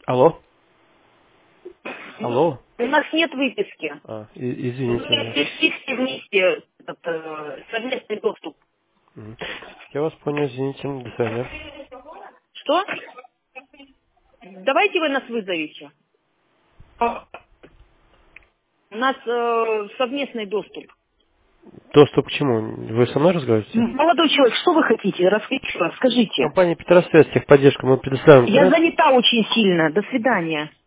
Алло? Алло? У нас нет выписки. Извините. Все вместе совместный доступ. Я вас понял, извините. До свидания. Что? Давайте вы нас вызовите. У нас совместный доступ. Доступ к чему? Вы со мной разговариваете? Молодой человек, что вы хотите? Расскажите. Компания Петросвязь, техподдержка, мы предоставляем Я интернет. занята очень сильно. До свидания.